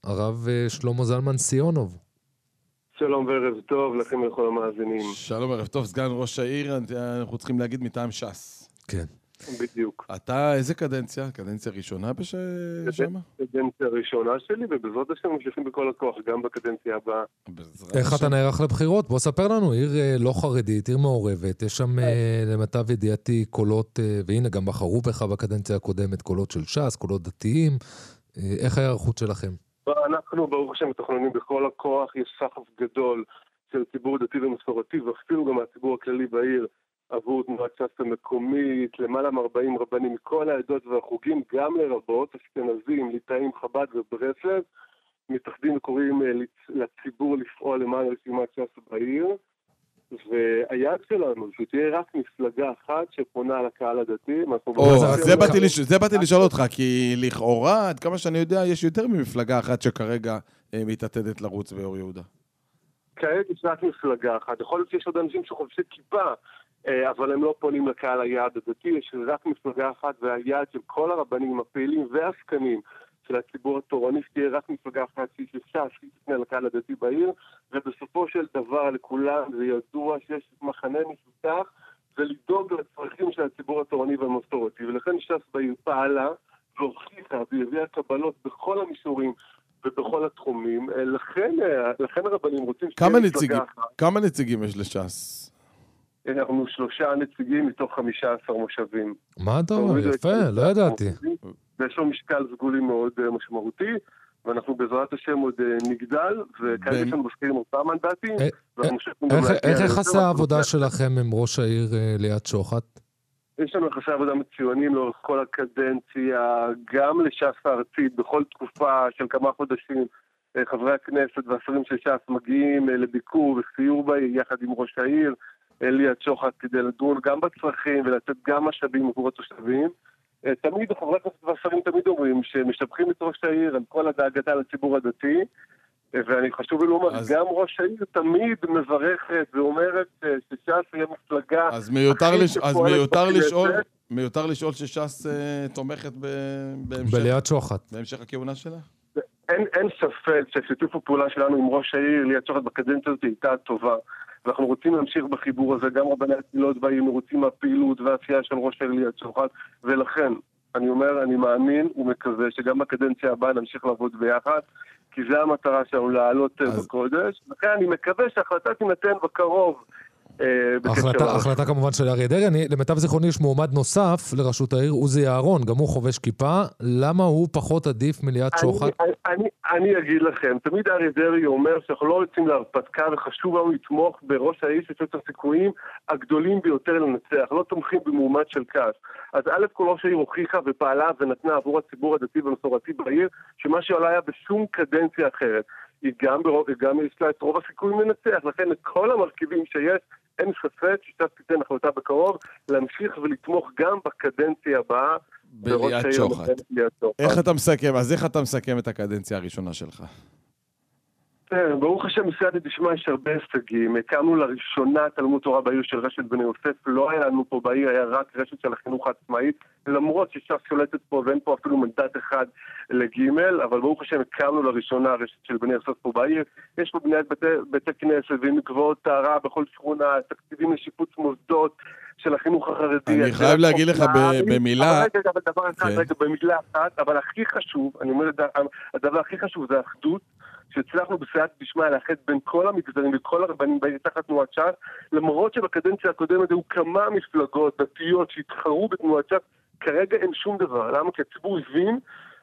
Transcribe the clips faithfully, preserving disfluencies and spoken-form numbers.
הרב שלמה זלמן סיונוב. שלום וערב טוב לכם ולכל המאזינים. שלום וערב טוב, סגן ראש העיר, אנחנו צריכים להגיד מטעם ש"ס. כן. בדיוק. אתה איזה קדנציה? קדנציה ראשונה בשמה? קדנציה ראשונה שלי, ובזאת השם ממשיכים בכל הכוח, גם בקדנציה הבאה. איך אתה נערך לבחירות? בוא ספר לנו, עיר לא חרדית, עיר מעורבת, יש שם למיטב ידיעתי קולות, והנה גם בחרו בך בקדנציה הקודמת, קולות של ש"ס, קולות דתיים, איך ההיערכות שלכם? אנחנו ברוך השם מתוכננים בכל הכוח, יש סחף גדול של ציבור דתי ומסורתי, ואפילו גם מהציבור הכללי בעיר, עבור תנועת ש"ס המקומית, למעלה מ-ארבעים רבנים מכל העדות והחוגים, גם לרבות, אשכנזים, ליטאים, חב"ד וברסלב, מתאחדים וקוראים לציבור לפעול למען רשימת ש"ס בעיר, והיעד שלנו, שתהיה רק מפלגה אחת שפונה לקהל הדתי. זה באתי לשאול אותך, כי לכאורה, עד כמה שאני יודע, יש יותר ממפלגה אחת שכרגע מתעתדת לרוץ באור יהודה. כעת יש רק מפלגה אחת, יכול להיות שיש עוד אנשים שחובשי כיפה, אבל הם לא פונים לקהל היעד הדתי, יש רק מפלגה אחת, והיעד של כל הרבנים, הפעילים והעסקנים של הציבור התורני, שתהיה רק מפלגה אחת שהיא ש"ס, שהיא תפנה לקהל הדתי בעיר, ובסופו של דבר לכולם זה ידוע שיש מחנה משותף, ולדאוג לצרכים של הציבור התורני והמסורתי, ולכן ש"ס בעיר פעלה, והוכיחה והביאה קבלות בכל המישורים, ובכל התחומים, לכן, לכן הרבנים רוצים שתהיה מפלגה אחת. כמה נציגים יש לש"ס? אנחנו שלושה נציגים מתוך חמישה עשר מושבים. מה אתה אומר? יפה, לא ידעתי. ויש לו משקל סגולי מאוד משמעותי, ואנחנו בעזרת השם עוד נגדל, וכאן יש לנו מזכירים אותם מנדטים. איך יחסי העבודה שלכם עם ראש העיר ליאת שוחט? יש לנו יחסי עבודה מצוינים לאורך כל הקדנציה, גם לש"ס הארצית, בכל תקופה של כמה חודשים, חברי הכנסת והשרים של ש"ס מגיעים לביקור וסיור בה יחד עם ראש העיר, ליאת שוחט, כדי לדון גם בצרכים ולתת גם משאבים עבור התושבים. תמיד, חברי הכנסת והשרים תמיד אומרים שמשבחים את ראש העיר על כל הדאגתה לציבור הדתי, ואני חשוב לומר, אז... גם ראש העיר תמיד מברכת ואומרת שש"ס יהיה מפלגה... אז מיותר, לש... אז מיותר, לשאול, מיותר לשאול שש"ס uh, תומכת ב... בהמשך... בליאת שוחט. בהמשך הכהונה שלה? אין, אין ספק ששיתוף הפעולה שלנו עם ראש העיר, ליאת שוחט בקדנציה הזאת הייתה טובה. ואנחנו רוצים להמשיך בחיבור הזה, גם רבני הקהילות באים, רוצים מהפעילות והעשייה של ראש העיר ליאת שוחט, ולכן, אני אומר, אני מאמין ומקווה שגם בקדנציה הבאה נמשיך לעבוד ביחד, כי זה המטרה שלנו לעלות אז... בקודש, לכן אני מקווה שההחלטה תינתן בקרוב. החלטה, החלטה כמובן של אריה דרעי. אני, למיטב זיכרוני יש מועמד נוסף לראשות העיר, עוזי אהרון, גם הוא חובש כיפה. למה הוא פחות עדיף מליאת שוחט? אני, אני, אני אגיד לכם, תמיד אריה דרעי אומר שאנחנו לא רוצים להרפתקה, וחשוב לנו לתמוך בראש העיר שיש את הסיכויים הגדולים ביותר לנצח, לא תומכים במועמד של כעס. אז א' כל ראש העיר הוכיחה ופעלה ונתנה עבור הציבור הדתי והמסורתי בעיר, שמה שעולה היה בשום קדנציה אחרת. היא גם, ברוב, גם יש לה את רוב הסיכויים לנצח, לכן לכל המרכיבים שיש, אין ספק שש"ס תיתן החלטה בקרוב להמשיך ולתמוך גם בקדנציה הבאה בליאת שוחט. איך אתה מסכם? אז איך אתה מסכם את הקדנציה הראשונה שלך? ברוך השם, בסייעתא דשמיא יש הרבה הישגים. הקמנו לראשונה תלמוד תורה בעיר של רשת בני יוסף, לא היה לנו פה בעיר, היה רק רשת של החינוך העצמאי, למרות שש"ס שולטת פה ואין פה אפילו מנדט אחד לגימל, אבל ברוך השם הקמנו לראשונה רשת של בני יוסף פה בעיר. יש פה בניית בתי, בתי כנסת ומקוואות טהרה בכל שכונה, תקציבים לשיפוץ מוסדות של החינוך החרדי. אני חייב להגיד לך במילה... אבל רגע, דבר אחד, רגע, במילה אחת, אבל הכי חשוב, אני אומר, הדבר הכי חשוב זה האחדות, שהצלחנו בסייעתא דשמיא לאחד בין כל המגזרים וכל הרבנים בעיר תחת תנועת ש"ס, למרות שבקדנציה הקודמת היו כמה מפלגות דתיות שהתחרו בתנועת ש"ס, כרגע אין שום דבר. למה? כי הציבור הבין,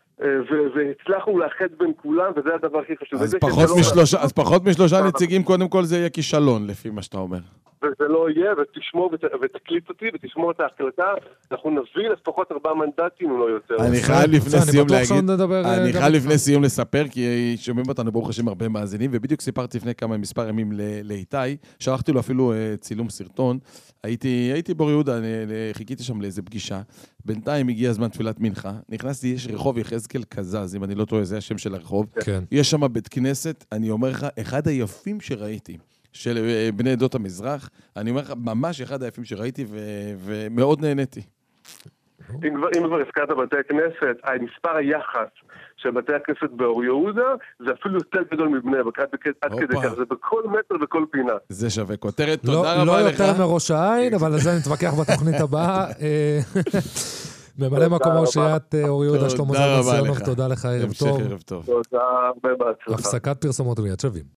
והצלחנו לאחד בין כולם, וזה הדבר הכי חשוב. אז פחות משלושה נציגים, קודם כל זה יהיה כישלון, לפי מה שאתה אומר. וזה לא יהיה, ותשמור ותקליט אותי, ותשמור את ההחלטה, אנחנו נביא לפחות ארבעה מנדטים, או לא יותר. אני חייב לפני סיום להגיד, אני חייב לפני סיום לספר, כי שומעים אותנו ברוך השם הרבה מאזינים, ובדיוק סיפרתי לפני כמה מספר ימים לאיתי, שלחתי לו אפילו צילום סרטון, הייתי באור יהודה, חיכיתי שם לאיזה פגישה, בינתיים הגיע הזמן תפילת מנחה, נכנסתי, יש רחוב יחזקאל קזז, אם אני לא טועה, זה השם של הרחוב, יש שם בית כנסת, אני אומר לך, אחד היפים שראיתי, של בני עדות המזרח, אני אומר לך, ממש אחד היפים שראיתי, ו- ומאוד נהניתי. אם כבר הזכרת בתי הכנסת, מספר היחס של בתי הכנסת באור יהודה, זה אפילו יותר גדול מבני ברק, עד כדי כך, זה בכל מטר וכל פינה. זה שווה כותרת, תודה רבה לך. לא יותר מראש העין, אבל על זה נתווכח בתוכנית הבאה. ממלא מקום ראש עיריית אור יהודה, שלמה זלמן סיונוב, תודה לך, ערב טוב. תודה, הרבה בהצלחה. הפסקת פרסומות ומיד שבים.